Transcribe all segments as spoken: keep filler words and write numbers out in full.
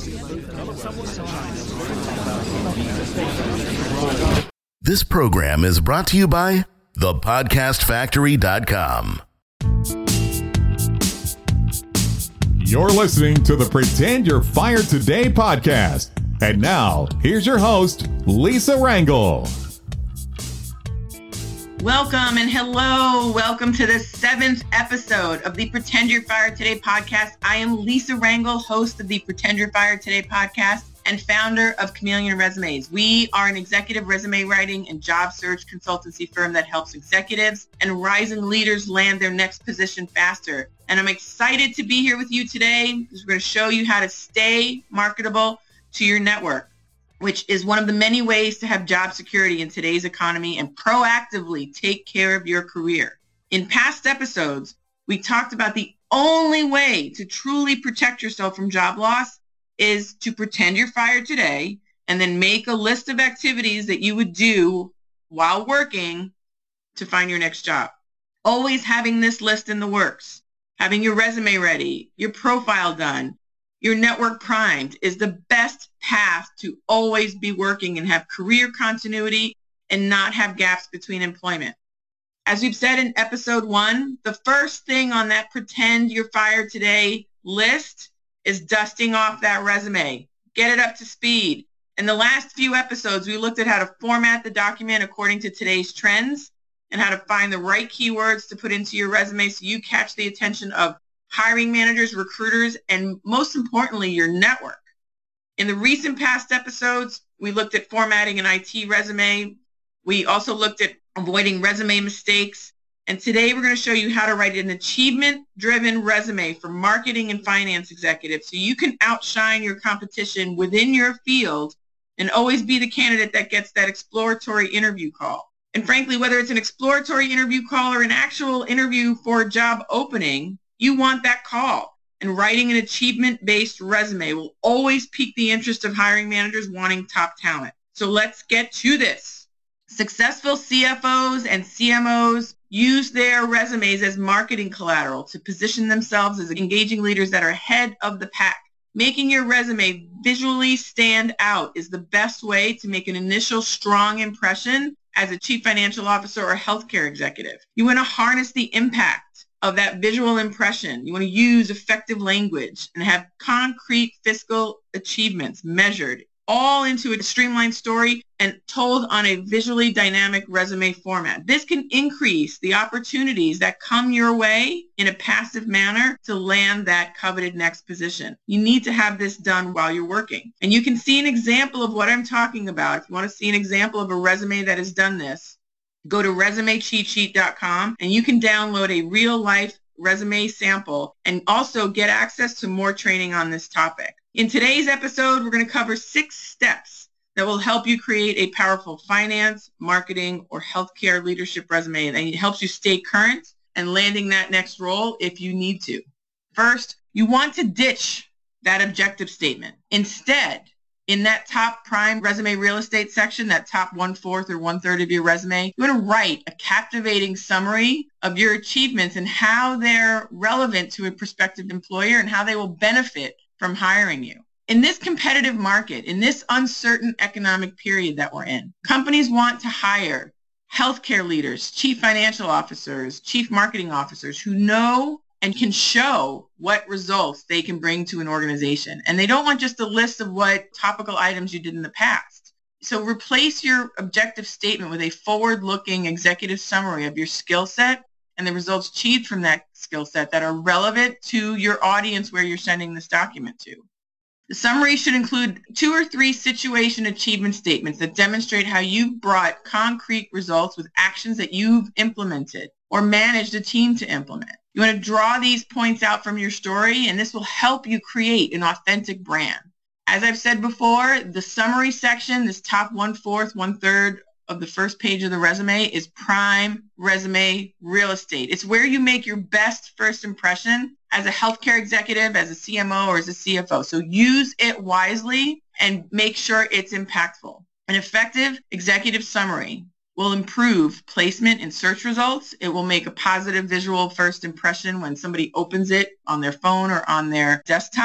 This program is brought to you by the podcast factory dot com. You're listening to the Pretend You're Fired Today podcast. And now, here's your host, Lisa Rangel. Welcome and hello. Welcome to the seventh episode of the Pretend You're Fired Today podcast. I am Lisa Rangel, host of the Pretend You're Fired Today podcast and founder of Chameleon Resumes. We are an executive resume writing and job search consultancy firm that helps executives and rising leaders land their next position faster. And I'm excited to be here with you today because we're going to show you how to stay marketable to your network, which is one of the many ways to have job security in today's economy and proactively take care of your career. In past episodes, we talked about the only way to truly protect yourself from job loss is to pretend you're fired today and then make a list of activities that you would do while working to find your next job. Always having this list in the works, having your resume ready, your profile done, your network primed is the best path to always be working and have career continuity and not have gaps between employment. As we've said in episode one, the first thing on that pretend you're fired today list is dusting off that resume. Get it up to speed. In the last few episodes, we looked at how to format the document according to today's trends and how to find the right keywords to put into your resume so you catch the attention of hiring managers, recruiters, and most importantly, your network. In the recent past episodes, we looked at formatting an I T resume. We also looked at avoiding resume mistakes. And today we're going to show you how to write an achievement-driven resume for marketing and finance executives so you can outshine your competition within your field and always be the candidate that gets that exploratory interview call. And frankly, whether it's an exploratory interview call or an actual interview for a job opening, you want that call. And writing an achievement-based resume will always pique the interest of hiring managers wanting top talent. So let's get to this. Successful C F Os and C M Os use their resumes as marketing collateral to position themselves as engaging leaders that are ahead of the pack. Making your resume visually stand out is the best way to make an initial strong impression as a chief financial officer or healthcare executive. You want to harness the impact of that visual impression. You want to use effective language and have concrete fiscal achievements measured all into a streamlined story and told on a visually dynamic resume format. This can increase the opportunities that come your way in a passive manner to land that coveted next position. You need to have this done while you're working. And you can see an example of what I'm talking about. If you want to see an example of a resume that has done this, go to resume cheat sheet dot com and you can download a real-life resume sample and also get access to more training on this topic. In today's episode, we're going to cover six steps that will help you create a powerful finance, marketing, or healthcare leadership resume, and it helps you stay current and landing that next role if you need to. First, you want to ditch that objective statement. Instead, in that top prime resume real estate section, that top one-fourth or one-third of your resume, you want to write a captivating summary of your achievements and how they're relevant to a prospective employer and how they will benefit from hiring you. In this competitive market, in this uncertain economic period that we're in, companies want to hire healthcare leaders, chief financial officers, chief marketing officers who know and can show what results they can bring to an organization. And they don't want just a list of what topical items you did in the past. So replace your objective statement with a forward-looking executive summary of your skill set and the results achieved from that skill set that are relevant to your audience where you're sending this document to. The summary should include two or three situation achievement statements that demonstrate how you've brought concrete results with actions that you've implemented or managed a team to implement. You want to draw these points out from your story, and this will help you create an authentic brand. As I've said before, the summary section, this top one-fourth, one-third of the first page of the resume is prime resume real estate. It's where you make your best first impression as a healthcare executive, as a C M O, or as a C F O. So use it wisely and make sure it's impactful. An effective executive summary will improve placement in search results. It will make a positive visual first impression when somebody opens it on their phone or on their desktop.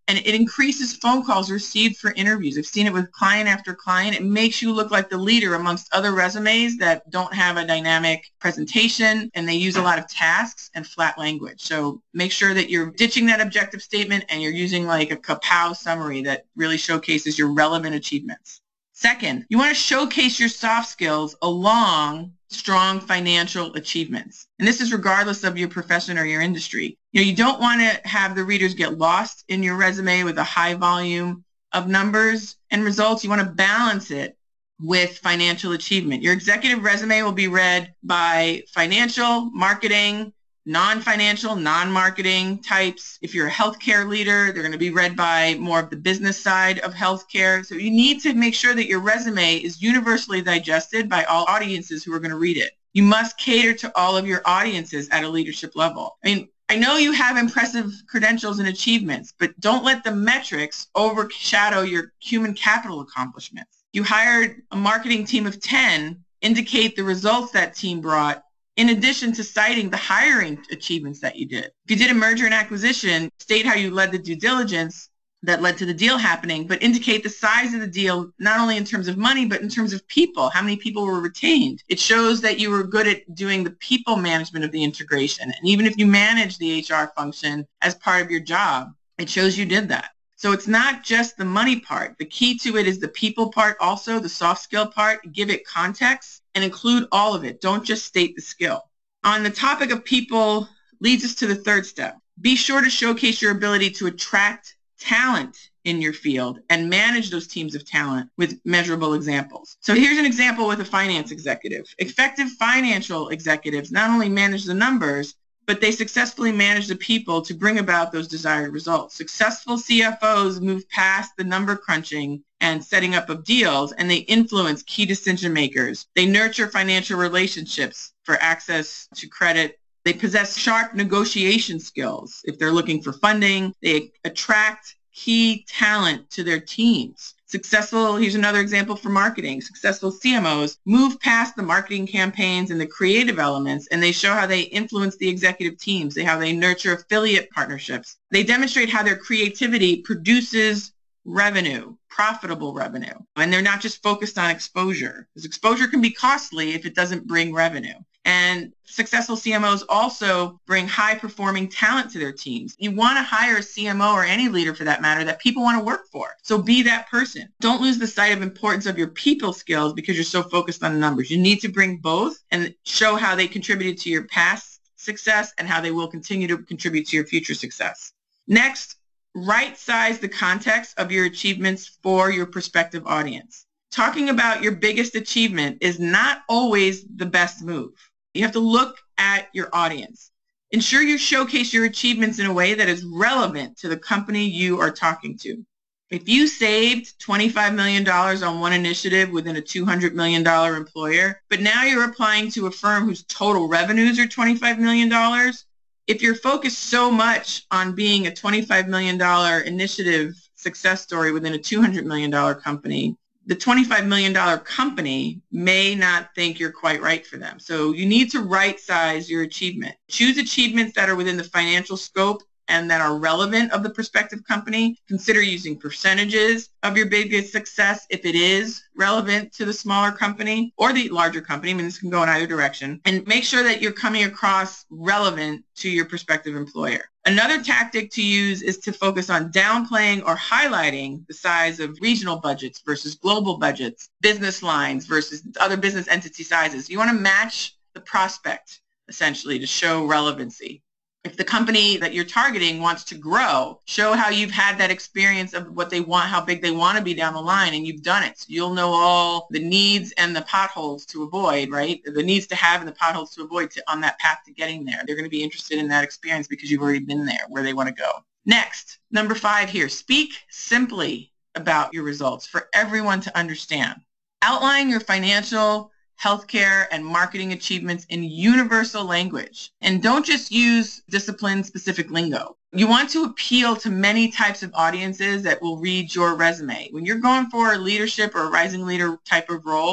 And it increases phone calls received for interviews. I've seen it with client after client. It makes you look like the leader amongst other resumes that don't have a dynamic presentation, and they use a lot of tasks and flat language. So make sure that you're ditching that objective statement and you're using like a kapow summary that really showcases your relevant achievements. Second, you want to showcase your soft skills along strong financial achievements. And this is regardless of your profession or your industry. You know, you don't want to have the readers get lost in your resume with a high volume of numbers and results. You want to balance it with financial achievement. Your executive resume will be read by financial, marketing, non-financial, non-marketing types. If you're a healthcare leader, they're going to be read by more of the business side of healthcare. So you need to make sure that your resume is universally digested by all audiences who are going to read it. You must cater to all of your audiences at a leadership level. I mean, I know you have impressive credentials and achievements, but don't let the metrics overshadow your human capital accomplishments. You hired a marketing team of ten, indicate the results that team brought, in addition to citing the hiring achievements that you did. If you did a merger and acquisition, state how you led the due diligence that led to the deal happening, but indicate the size of the deal, not only in terms of money, but in terms of people, how many people were retained. It shows that you were good at doing the people management of the integration. And even if you manage the H R function as part of your job, it shows you did that. So it's not just the money part. The key to it is the people part also, the soft skill part. Give it context and include all of it. Don't just state the skill. On the topic of people leads us to the third step. Be sure to showcase your ability to attract talent in your field and manage those teams of talent with measurable examples. So here's an example with a finance executive. Effective financial executives not only manage the numbers, but they successfully manage the people to bring about those desired results. Successful C F Os move past the number crunching and setting up of deals, and they influence key decision makers. They nurture financial relationships for access to credit. They possess sharp negotiation skills. If they're looking for funding, they attract key talent to their teams. Successful, here's another example for marketing. Successful C M Os move past the marketing campaigns and the creative elements, and they show how they influence the executive teams, they, how they nurture affiliate partnerships. They demonstrate how their creativity produces revenue, profitable revenue. And they're not just focused on exposure, because exposure can be costly if it doesn't bring revenue. And successful C M Os also bring high-performing talent to their teams. You want to hire a C M O or any leader for that matter that people want to work for. So be that person. Don't lose the sight of importance of your people skills because you're so focused on the numbers. You need to bring both and show how they contributed to your past success and how they will continue to contribute to your future success. Next, right-size the context of your achievements for your prospective audience. Talking about your biggest achievement is not always the best move. You have to look at your audience. Ensure you showcase your achievements in a way that is relevant to the company you are talking to. If you saved twenty-five million dollars on one initiative within a two hundred million dollars employer, but now you're applying to a firm whose total revenues are twenty-five million dollars, if you're focused so much on being a twenty-five million dollars initiative success story within a two hundred million dollars company, the twenty-five million dollars company may not think you're quite right for them. So you need to right size your achievement. Choose achievements that are within the financial scope and that are relevant of the prospective company. Consider using percentages of your biggest success if it is relevant to the smaller company or the larger company. I mean, this can go in either direction. And make sure that you're coming across relevant to your prospective employer. Another tactic to use is to focus on downplaying or highlighting the size of regional budgets versus global budgets, business lines versus other business entity sizes. You want to match the prospect, essentially, to show relevancy. If the company that you're targeting wants to grow, show how you've had that experience of what they want, how big they want to be down the line, and you've done it. So you'll know all the needs and the potholes to avoid, right? The needs to have and the potholes to avoid to, on that path to getting there. They're going to be interested in that experience because you've already been there where they want to go. Next, number five here, speak simply about your results for everyone to understand. Outline your financial, healthcare, and marketing achievements in universal language. And don't just use discipline-specific lingo. You want to appeal to many types of audiences that will read your resume. When you're going for a leadership or a rising leader type of role,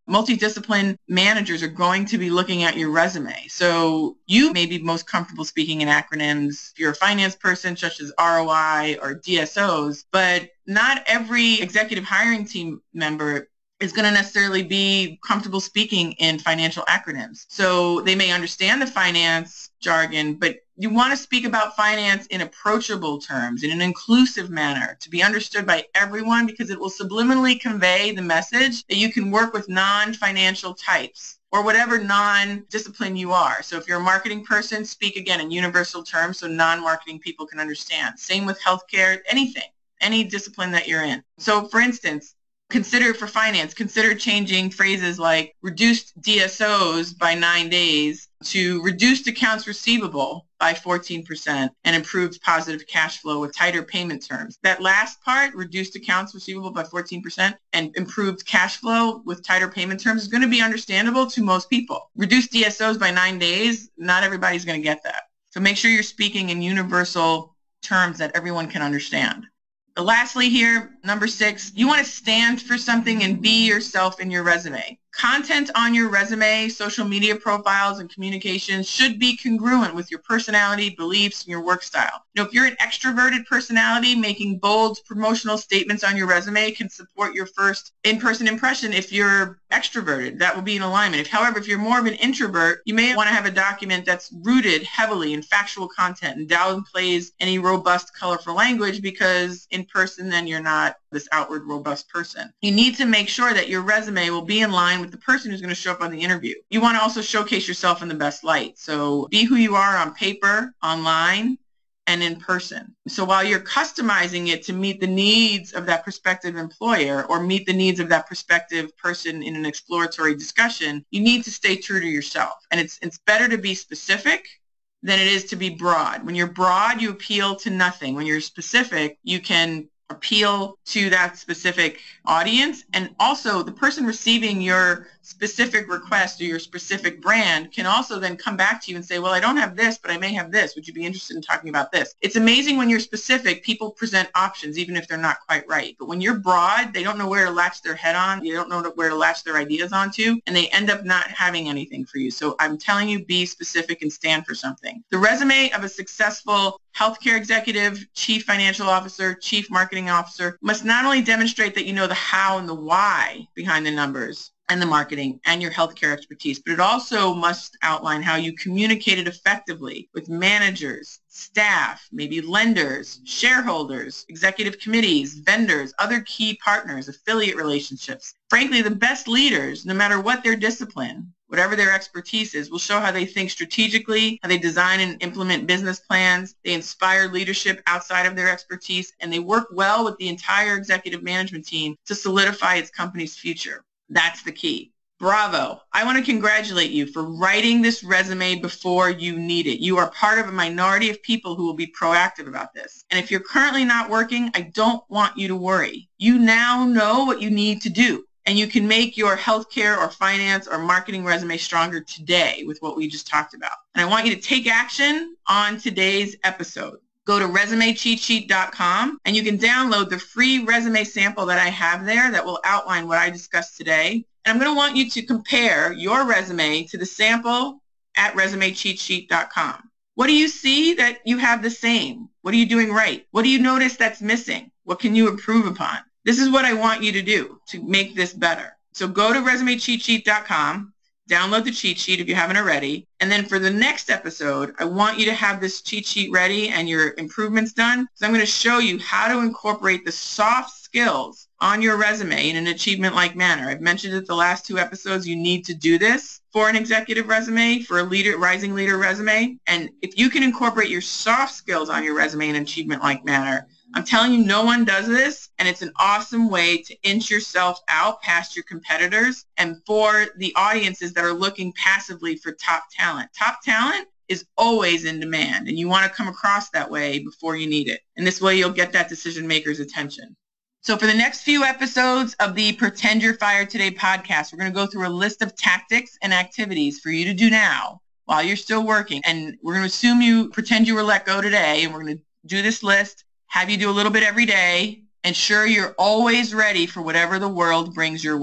Multidiscipline managers are going to be looking at your resume. So you may be most comfortable speaking in acronyms if you're a finance person, such as R O I or D S Os, but not every executive hiring team member is going to necessarily be comfortable speaking in financial acronyms. So they may understand the finance jargon, but you want to speak about finance in approachable terms, in an inclusive manner, to be understood by everyone, because it will subliminally convey the message that you can work with non-financial types or whatever non-discipline you are. So if you're a marketing person, speak again in universal terms so non-marketing people can understand. Same with healthcare, anything, any discipline that you're in. So for instance, Consider for finance, consider changing phrases like reduced D S Os by nine days to reduced accounts receivable by fourteen percent and improved positive cash flow with tighter payment terms. That last part, reduced accounts receivable by fourteen percent and improved cash flow with tighter payment terms, is going to be understandable to most people. Reduced D S Os by nine days, not everybody's going to get that. So make sure you're speaking in universal terms that everyone can understand. Lastly here, number six, you want to stand for something and be yourself in your resume. Content on your resume, social media profiles, and communications should be congruent with your personality, beliefs, and your work style. You know, if you're an extroverted personality, making bold promotional statements on your resume can support your first in-person impression if you're extroverted. That will be in alignment. If, however, if you're more of an introvert, you may want to have a document that's rooted heavily in factual content and downplays any robust, colorful language, because in person, then you're not this outward, robust person. You need to make sure that your resume will be in line with the person who's going to show up on the interview. You want to also showcase yourself in the best light. So be who you are on paper, online, and in person. So while you're customizing it to meet the needs of that prospective employer or meet the needs of that prospective person in an exploratory discussion, you need to stay true to yourself. And it's it's better to be specific than it is to be broad. When you're broad, you appeal to nothing. When you're specific, you can appeal to that specific audience. And also the person receiving your specific request or your specific brand can also then come back to you and say, well, I don't have this, but I may have this. Would you be interested in talking about this? It's amazing when you're specific, people present options, even if they're not quite right. But when you're broad, they don't know where to latch their head on. They don't know where to latch their ideas onto, and they end up not having anything for you. So I'm telling you, be specific and stand for something. The resume of a successful healthcare executive, chief financial officer, chief marketing officer must not only demonstrate that you know the how and the why behind the numbers and the marketing and your healthcare expertise, but it also must outline how you communicated effectively with managers, staff, maybe lenders, shareholders, executive committees, vendors, other key partners, affiliate relationships. Frankly, the best leaders, no matter what their discipline, whatever their expertise is, will show how they think strategically, how they design and implement business plans, they inspire leadership outside of their expertise, and they work well with the entire executive management team to solidify its company's future. That's the key. Bravo. I want to congratulate you for writing this resume before you need it. You are part of a minority of people who will be proactive about this. And if you're currently not working, I don't want you to worry. You now know what you need to do. And you can make your healthcare or finance or marketing resume stronger today with what we just talked about. And I want you to take action on today's episode. Go to resume cheat sheet dot com and you can download the free resume sample that I have there that will outline what I discussed today. And I'm going to want you to compare your resume to the sample at resume cheat sheet dot com. What do you see that you have the same? What are you doing right? What do you notice that's missing? What can you improve upon? This is what I want you to do to make this better. So go to resume cheat sheet dot com, download the cheat sheet if you haven't already, and then for the next episode, I want you to have this cheat sheet ready and your improvements done. So I'm going to show you how to incorporate the soft skills on your resume in an achievement-like manner. I've mentioned it the last two episodes. You need to do this for an executive resume, for a leader, rising leader resume. And if you can incorporate your soft skills on your resume in an achievement-like manner, I'm telling you, no one does this, and it's an awesome way to inch yourself out past your competitors and for the audiences that are looking passively for top talent. Top talent is always in demand, and you want to come across that way before you need it. And this way, you'll get that decision maker's attention. So for the next few episodes of the Pretend You're Fired Today podcast, we're going to go through a list of tactics and activities for you to do now while you're still working. And we're going to assume you pretend you were let go today, and we're going to do this list, have you do a little bit every day, ensure you're always ready for whatever the world brings your way.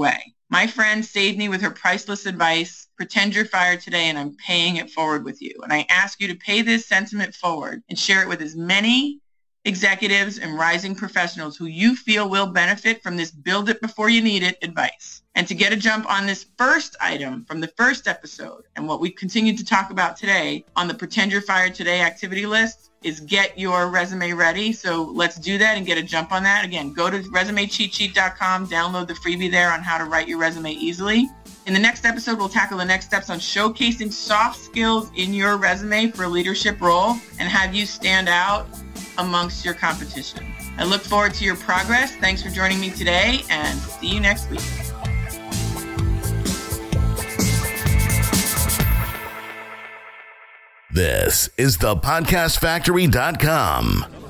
My friend saved me with her priceless advice. Pretend you're fired today, and I'm paying it forward with you. And I ask you to pay this sentiment forward and share it with as many executives and rising professionals who you feel will benefit from this build it before you need it advice. And to get a jump on this first item from the first episode and what we continue to talk about today on the Pretend You're Fired Today activity list is get your resume ready. So let's do that and get a jump on that. Again, go to resume cheat sheet dot com, download the freebie there on how to write your resume easily. In the next episode, we'll tackle the next steps on showcasing soft skills in your resume for a leadership role and have you stand out amongst your competition. I look forward to your progress. Thanks for joining me today, and see you next week. This is the podcast factory dot com.